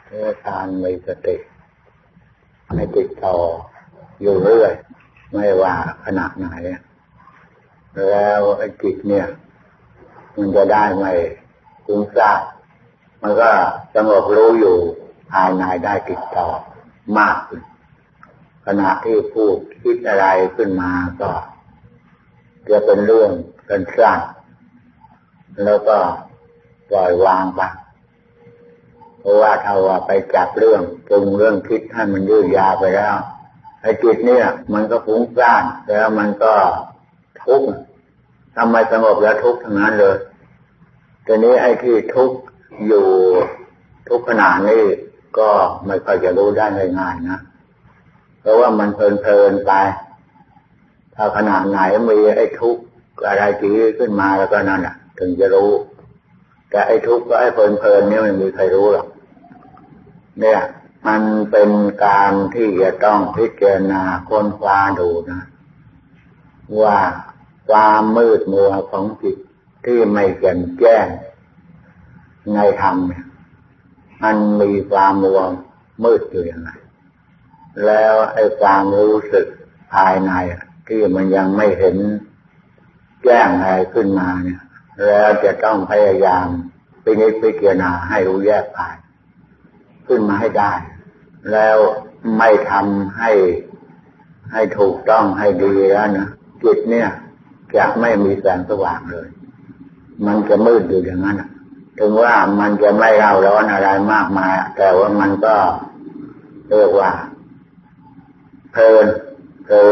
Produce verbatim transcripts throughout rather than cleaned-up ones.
เรื่องการมีสติให้ติดต่ออยู่เรื่อยไม่ว่าขณะไหนแล้วไอ้จิตเนี่ยมันจะได้ไม่ฟุ้งซ่านมันก็สงบรู้อยู่ภายในได้ติดต่อมากขึ้นขณะที่พูดคิดอะไรขึ้นมาก็จะเป็นเรื่องสั้นๆแล้วก็ปล่อยวางไปเพราะว่าถ้าว่าไปจับเรื่องปรุงเรื่องคิดให้มันยืดยาวไปแล้วไอ้จิตเนี่ยมันก็ฟุ้งซ่านแล้วมันก็ทุกข์ทำไมสงบแล้วทุกข์ทั้งนั้นเลยทีนี้ไอ้ที่ทุกข์อยู่ทุกขณะนี้ก็ไม่ค่อยจะรู้ได้ง่ายๆนะเพราะว่ามันเพลินๆไปถ้าขณะไหนมีไอ้ทุกข์อะไรจีขึ้นมาแล้วก็นั่นแหละถึงจะรู้แต่ไอ้ทุกข์ก็ไอ้เพลินๆนี่ไม่มีใครรู้หรอกเนี่ยมันเป็นการที่จะต้องพิจารณาค้นคว้าดูนะว่าความมืดมัวของจิตที่ไม่แจ่มแจ้งในธรรมเนี่ยมันมีความมัวมืดอยู่ยังไงแล้วไอ้ความรู้สึกภายในที่มันยังไม่เห็นแจ้งอะไรขึ้นมาเนี่ยแล้วจะต้องพยายามพินิจพิจารณาให้รู้แยกภายขึ้นมาให้ได้แล้วไม่ทำให้ให้ถูกต้องให้ดีแล้วนะจิตเนี่ยจะไม่มีแสงสว่างเลยมันจะมืดอยู่อย่างนั้นถึงว่ามันจะไม่เร่าร้อนอะไรมากมายแต่ว่ามันก็เรียกว่าเพลินเผลอ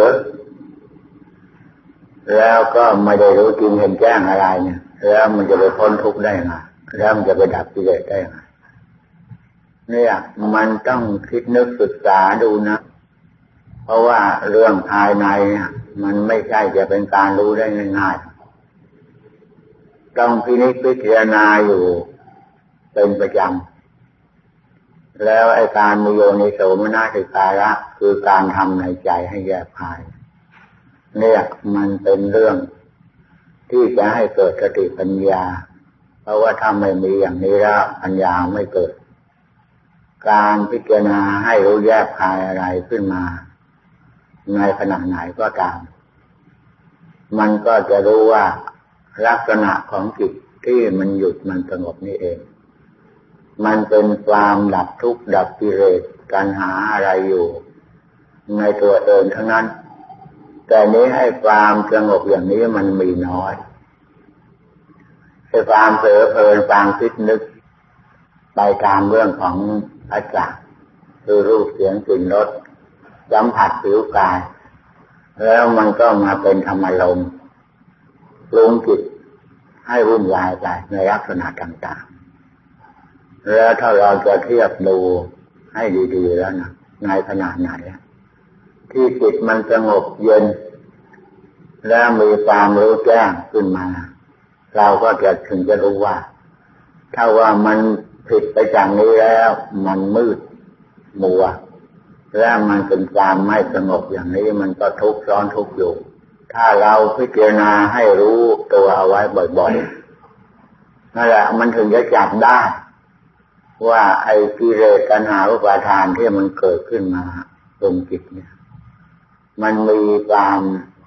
แล้วก็ไม่ได้รู้จริงเห็นแจ้งอะไรเนี่ยแล้วมันจะไปพ้นทุกข์ได้ไงแล้วมันจะไปดับกิเลสได้ไงเนี่ยมันต้องคิดนึกศึกษาดูนะเพราะว่าเรื่องภายในเนี่ยมันไม่ใช่จะเป็นการรู้ได้ง่ายๆต้องพินิจพิจารณาอยู่เป็นประจำแล้วไอ้การมีโยนิโสมนสิการะคือการทำในใจให้แยกภายเนี่ยมันเป็นเรื่องที่จะให้เกิดสติปัญญาเพราะว่าถ้าไม่มีอย่างนี้แล้วปัญญาไม่เกิดการพิจารณาให้รู้แยกภายอะไรขึ้นมาในขณะไหนก็ตามมันก็จะรู้ว่าลักษณะของจิตที่มันหยุดมันสงบนี่เองมันเป็นความดับทุกข์ดับกิเลสการหาอะไรอยู่ในตัวเองทั้งนั้นแต่นี้ให้ความสงบอย่างนี้มันมีน้อยให้ความเผลอเพลินความคิดนึกไปตามเรื่องของผัสสะคือรูปเสียงกลิ่นรสสัมผัสผิวกายแล้วมันก็มาเป็นธรรมารมณ์ปรุงจิตให้วุ่นวายไปในลักษณะต่างๆแล้วถ้าเราจะเทียบดูให้ดีๆแล้วนะในขณะไหนที่จิตมันสงบเย็นแล้วมีความรู้แจ้งขึ้นมาเราก็จะถึงจะรู้ว่าถ้าว่ามันผิดไปจากนี้แล้วมันมืดมัวและมันเป็นความไม่สงบอย่างนี้มันก็ทุกข์ร้อนทุกข์อยู่ถ้าเราพิจารณาให้รู้ตัวเอาไว้บ่อยๆนั่นแหละมันถึงจะจับได้ว่าไอ้กิเลสตัณหาอุปาทานที่มันเกิดขึ้นมาตรงจิตเนี่ยมันมีความ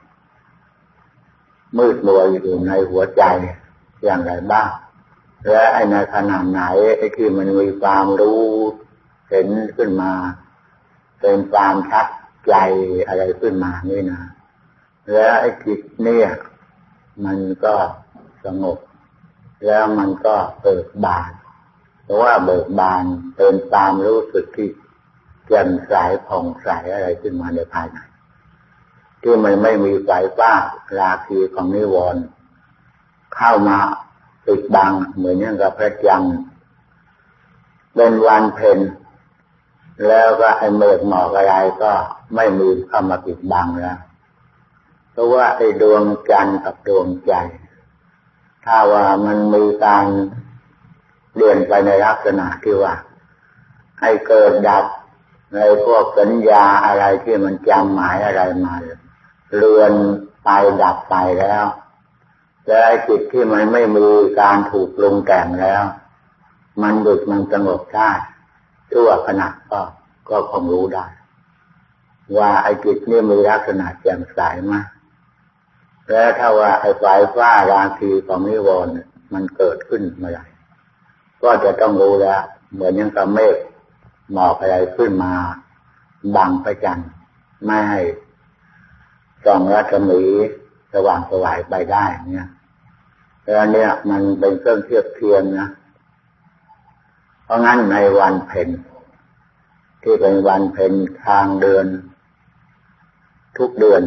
มืดมัวอยู่ในหัวใจอย่างไรบ้างและไอ้ในขณะไหนไอ้ที่มันมีความรู้เห็นขึ้นมาเป็นความชัดใจอะไรขึ้นมานี่นะแล้วไอ้จิตเนี่ยมันก็สงบแล้วมันก็เบิกบานเพราะว่าเบิกบานเป็นความรู้สึกที่แจ่มใสผ่องใสอะไรขึ้นมาในภายในที่มันไม่มีไฟฟ้าราคีของนิวรณ์เข้ามาปิดบังเหมือนอย่างกับพระจันทร์เป็นวันเพ็ญแล้วก็ไอ้เมฆหมอกอะไรก็ไม่มีเข้ามาปิดบังแล้วเพราะว่าไอ้ดวงจันทร์กับดวงใจถ้าว่ามันมีการเปลี่ยนไปในลักษณะที่ว่าให้เกิดดับในพวกสัญญาอะไรที่มันจำหมายอะไรมาเลือนไปดับไปแล้วและไอ้จิตที่มันไม่มีการถูกปรุงแต่งแล้วมันหยุดมันสงบได้ชั่วขณะก็ก็คงรู้ได้ว่าไอ้จิตนี่มีลักษณะแจ่มใสมากแล้วถ้าว่าไอ้ไฟฟ้าราคีของนิวรณ์มันเกิดขึ้นเมื่อไหร่ก็จะต้องรู้แล้วเหมือนอย่างกับเมฆหมอกอะไรขึ้นมาบังพระจันทร์ไม่ให้ส่องรัศมีสว่างสวายไปได้เนี่ยแล้วเนี่ยมันเป็นเครื่องเทียบเทียมนะเพราะงั้นในวันเพ็ญที่เป็นวันเพ็ญทางเดือนทุกเดือน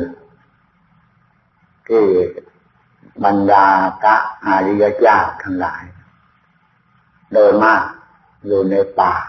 ที่บรรดาพระอริยเจ้าทั้งหลายโดยมากอยู่ในป่า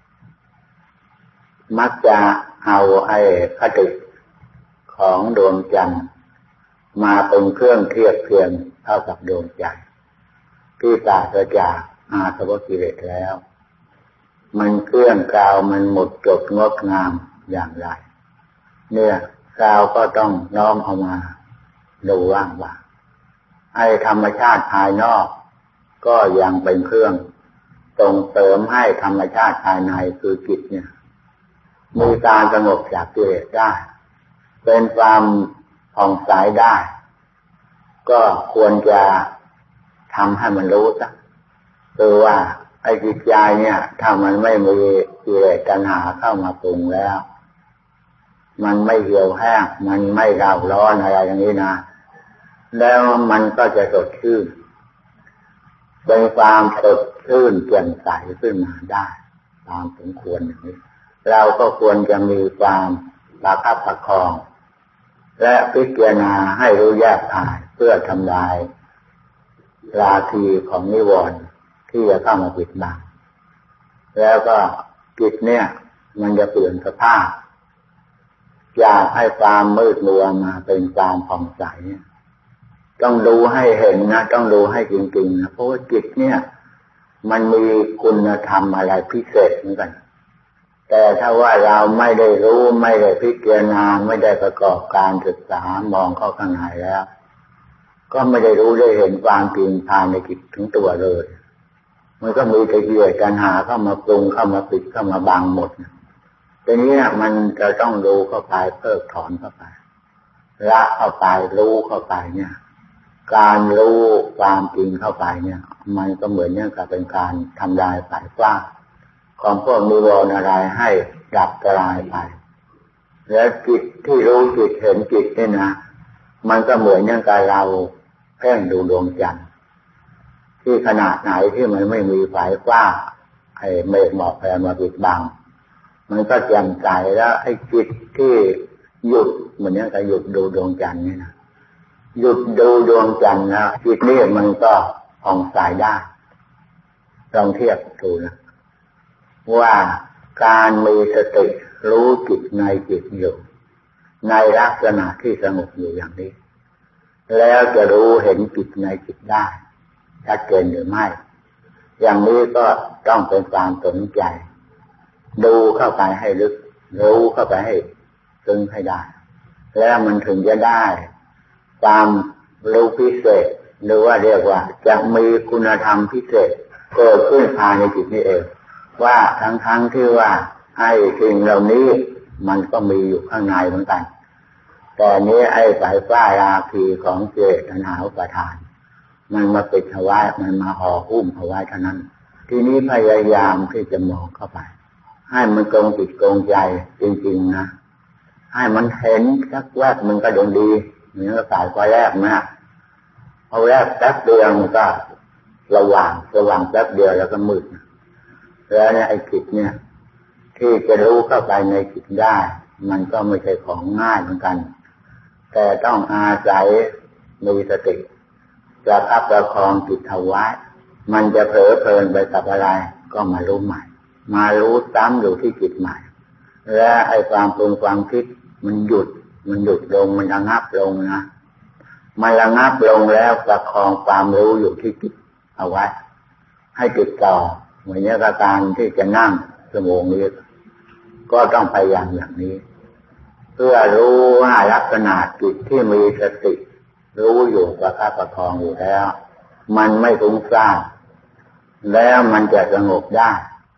มักจะเอาไอ้คติของดวงจันทร์มาเป็นเครื่องเทียบเทียมเท่ากับดวงใจที่ปราศจากอาสวะกิเลสแล้วมันเครื่องกล่าวมันหมดจดงดงามอย่างไรเนี่ยเราก็ต้องน้อมเอามาดูว่างว่าไอ้ธรรมชาติภายนอกก็ยังเป็นเครื่องส่งเสริมให้ธรรมชาติภายในคือจิตเนี่ยมีการสงบจากกิเลสได้เป็นความผ่องใสได้ก็ควรจะทำให้มันรู้ซะคือว่าไอ้จิตใจเนี่ยถ้ามันไม่มีกิเลสตัณหาเข้ามาปรุงแล้วมันไม่เหี่ยวแห้งมันไม่เร่าร้อนอะไรอย่างนี้นะแล้วมันก็จะสดชื่นเป็นความสดชื่นแจ่มใสขึ้นมาได้ตามสมควรอย่างนี้เราก็ควรจะมีความประคับประคองและพิจารณาให้รู้แยกอายเพื่อทำลายราคีของนิวรณ์ที่จะเข้ามาปิดบังแล้วก็จิตเนี่ยมันจะเปลี่ยนสภาพอยากให้ความมืดมัวมาเป็นความผ่องใสต้องดูให้เห็นนะต้องดูให้จริงๆนะเพราะว่าจิตเนี่ยมันมีคุณธรรมอะไรพิเศษเหมือนกันแต่ถ้าว่าเราไม่ได้รู้ไม่ได้พิจารณาไม่ได้ประกอบการศึกษามองเข้าข้างในแล้วก็ไม่ได้รู้ได้เห็นความจริงภายในจิตถึงตัวเลยมันก็มีแต่กิเลสตัณหาเข้ามาปรุงเข้ามาปิดเข้ามาบังหมดทีนี้มันจะต้องดูเข้าไปเพิกถอนเข้าไปละเข้าไปรู้เข้าไปเนี่ยการรู้ความจริงเข้าไปเนี่ยมันก็เหมือนอย่างกับเป็นการทำลายสายฟ้าของพวกนิวรณ์อะไรให้ดับกลายไปแล้วจิตที่รู้จิตเห็นจิตนี่นะมันก็เหมือนอย่างกับเราเพ่งดูดวงจันทร์ที่ขนาดไหนที่มันไม่มีสายฟ้าไอ้เมฆหมอกอะไรมาปิดบังมันก็แจ่มใสแล้วไอ้จิตที่หยุดเหมือนอย่างกับหยุดดูดวงจันทร์นี่นะหยุดดูดวงจันทร์นะจิตนี่มันก็ผ่องใสได้ลองเทียบดูนะว่าการมีสติรู้จิตในจิตอยู่ในลักษณะที่สงบอยู่อย่างนี้แล้วจะรู้เห็นจิตในจิตได้ชัดเจนหรือไม่อย่างนี้ก็ต้องเป็นความสนใจดูเข้าไปให้ลึกรู้เข้าไปให้ซึ้งให้ได้แล้วมันถึงจะได้ความรู้พิเศษหรือว่าเรียกว่าจะมีคุณธรรมพิเศษเกิดขึ้นภายในจิตนี้เองว่าทั้งๆที่ว่าให้สิ่งเหล่านี้มันก็มีอยู่ข้างในเหมือนกันแต่นี้ไอ้สายฟ้าราคีของกิเลสตัณหาอุปาทานมันมาปิดเอาไว้มันมาห่อหุ้มเอาไว้เท่านั้นทีนี้พยายามที่จะมองเข้าไปให้มันตรงจิตตรงใจจริงๆนะให้มันเห็นสักแวบมันก็ยังดีเหมือนกับสายไฟแรกนะพอแรกแป๊บเดียวมันก็สว่างสว่างแป๊บเดียวแล้วก็มืดแล้วเนี่ยไอ้จิตเนี่ยที่จะรู้เข้าไปในจิตได้มันก็ไม่ใช่ของง่ายเหมือนกันแต่ต้องอาศัยมีสติประคับประคองจิตเอาไว้มันจะเผลอเพลินไปกับอะไรก็มารู้ใหม่มารู้ซ้ำอยู่ที่จิตใหม่และไอ้ความปรุงความคิดมันหยุดมันหยุดลงมันระงับลงนะมันระงับลงแล้วประคองความรู้อยู่ที่จิตเอาไว้ให้ติดต่อเหมือนกับการที่จะนั่งชั่วโมงนี้ก็ต้องพยายามอย่างนี้เพื่อรู้ว่าลักษณะจิตที่มีสติรู้อยู่ประคับประคองอยู่แล้วมันไม่ฟุ้งซ่านแล้วมันจะสงบได้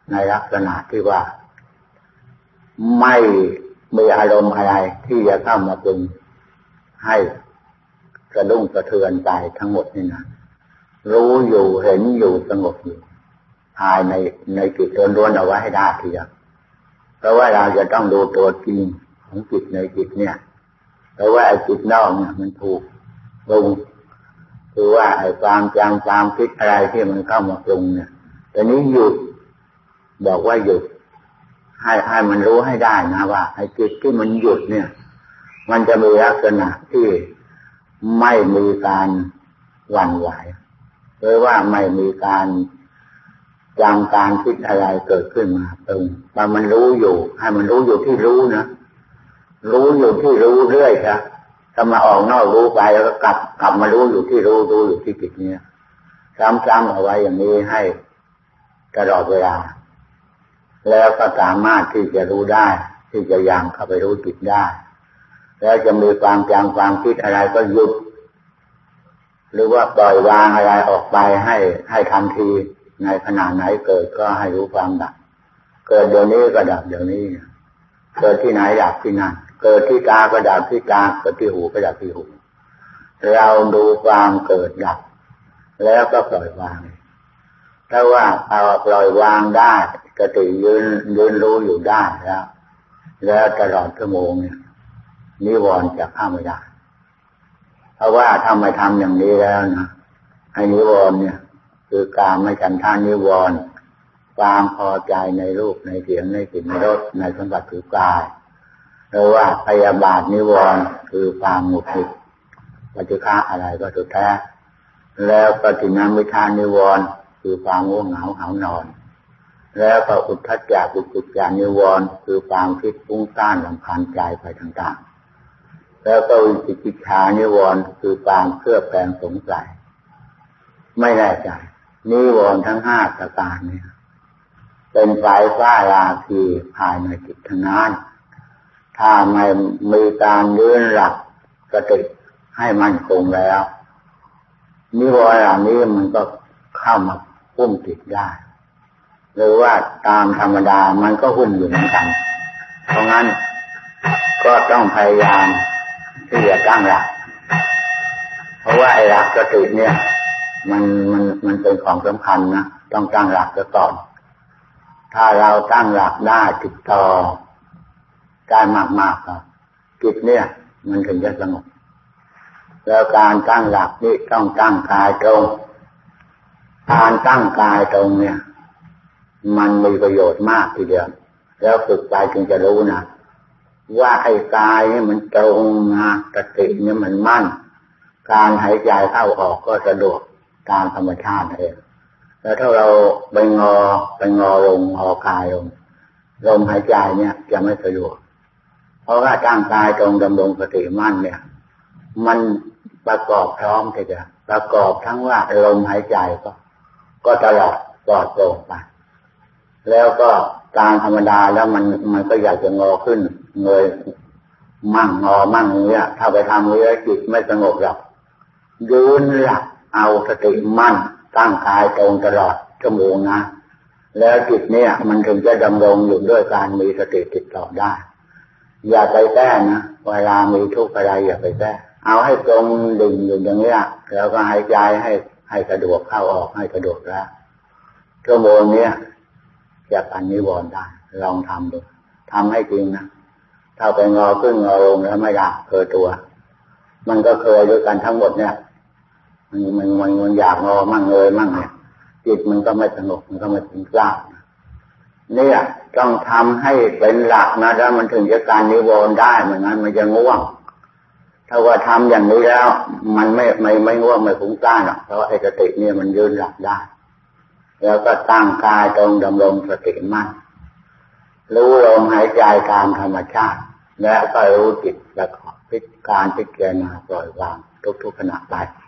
ในลักษณะที่ว่าไม่มีอารมณ์อะไรที่จะเข้ามาปรุงให้กระดุ้งกระเทือนใจทั้งหมดนี่นะรู้อยู่เห็นอยู่สงบอยู่ภายในในจิตล้วนๆเอาไว้ให้ได้ทีเดียวเพราะว่าเราจะต้องดูตัวจริงของจิตในจิตเนี่ยเพราะว่าไอ้จิตนอกเนี่ยมันถูกปรุงคือว่าไอ้ความจำความคิดอะไรที่มันเข้ามาปรุงเนี่ยแต่นี้หยุดบอกว่าหยุดให้ให้มันรู้ให้ได้นะว่าไอ้จิตที่มันหยุดเนี่ยมันจะมีลักษณะที่ไม่มีการหวั่นไหวหรือว่าไม่มีการจำการคิดอะไรเกิดขึ้นมาตรงแต่มันรู้อยู่ให้มันรู้อยู่ที่รู้นะรู้อยู่ที่รู้เรื่อยครับถ้ามาออกนอกรู้ไปแล้วก็กลับกลับมารู้อยู่ที่รู้รู้อยู่ที่จิตเนี่ยซ้ำๆเอาไว้อย่างนี้ให้ตลอดเวลาแล้วก็สามารถที่จะรู้ได้ที่จะยังเข้าไปรู้จิตได้แล้วจะมีความจำความคิดอะไรก็หยุดหรือว่าปล่อยวางอะไรออกไปให้ให้ทันทีในขณะไหนเกิดก็ให้รู้ความดับเกิดเดี๋ยวนี้ก็ดับเดี๋ยวนี้เกิดที่ไหนดับที่นั่นเกิดที่ตาก็ดับที่ตาเกิดที่หูก็ดับที่หูเราดูความเกิดดับแล้วก็ปล่อยวางถ้าว่าเราปล่อยวางได้สติยืนยืนรู้อยู่ได้แล้วแล้วตลอดชั่วโมงเนี่ยนิวรณ์จะเข้าไม่ได้เพราะว่าถ้าไม่ทำอย่างนี้แล้วนะให้นิวรณ์เนี่ยคือกามไม่ฉันทานิวรณ์ความพอใจในรูปในเสียงในกลิ่นในรสในสัมผัสผิวกายหรือว่าพยาบาทนิวรณ์คือความหงุดหงิดปฏิฆะอะไรก็สุดแท้แล้วปฏิณามิทานิวรณ์คือความง่วงเหงาหาวนอนแล้วก็อุทธัจจะกุกุจจานิวรณ์คือความคิดฟุ้งซ่านรำคาญใจไปต่างๆแล้วก็วิจิกิจฉานิวรณ์คือความเคลือบแคลงสงสัยไม่แน่ใจนิวรณ์ทั้งห้าประการนี้เป็นไฟฟ้าราคีภายในจิตทั้งนั้นถ้าไม่มีการยืนหลักสติให้มั่นคงแล้วนิวรณ์เหล่านี้มันก็เข้ามาพุ่มจิตได้หรือว่าตามธรรมดามันก็หุ้มอยู่เหมือนกันเพราะงั้นก็ต้องพยายามที่จะตั้งหลักเพราะว่าไอ้หลักสติเนี่ยมันมันมันเป็นของสำคัญนะต้องตั้งหลักซะก่อนถ้าเราตั้งหลักได้ติดต่อได้มากๆก็จิตเนี่ยมันถึงจะสงบแล้วการตั้งหลักนี่ต้องตั้งกายตรงการตั้งกายตรงเนี่ยมันมีประโยชน์มากทีเดียวแล้วฝึกไปจึงจะรู้นะว่าไอ้กายนี่มันตรงนะสติเนี่ยมันมั่นการหายใจเข้าออกก็สะดวกตามธรรมชาติเองแล้วถ้าเราไปงอไปงอลงงอกายลงลมหายใจเนี่ยจะไม่สะดวกเพราะว่าตั้งกายตรงดำรงสติมั่นเนี่ยมันประกอบพร้อมทีเดียวประกอบทั้งว่าลมหายใจก็ก็ตลอดปลอดโปร่งไปแล้วก็ตามธรรมดาแล้วมันมันก็อยากจะงอขึ้นเงยมั่งงอมั่งอย่างเงี้ยถ้าไปทำเรื่อยจิตไม่สงบหรอกยืนหลักเอาสติมั่นตั้งกายตรงตลอดชั่วโมงนะแล้วจิตเนี่ยมันถึงจะดำรงอยู่ด้วยการมีสติติดต่อได้อย่าไปแก้นะเวลามีทุกข์อะไรอย่าไปแก้เอาให้ตรงดิ่งอยู่อย่างเงี้ยแล้วก็หายใจให้ให้สะดวกเข้าออกให้สะดวกแล้วชั่วโมงเนี้ยจะกันนิวรณ์ได้ลองทำดูทำให้จริงนะถ้าไปงอขึ้นงอลงแล้วไม่ได้เคยตัวมันก็เคยด้วยกันทั้งหมดเนี่ยมันมันมันมันอยากงอมั่งเลยมั่งเนี่ยจิตมันก็ไม่สงบมันก็ไม่ถึงกล้าเนี่ยต้องทำให้เป็นหลักนะแล้วมันถึงจะการนิวรณ์ได้ไม่งั้นมันจะง่วงถ้าว่าทำอย่างนี้แล้วมันไม่ไม่ไม่ง่วงไม่ฟุ้งซ่านหรอกเพราะว่าไอ้สติเนี่ยมันยืนหลักได้แล้วก็ตั้งกายตรงดำรงสติมั่นรู้ลมหายใจตามธรรมชาติและก็รู้จิตและพิจารณาพิจารณาปล่อยวางทุกๆขณะไป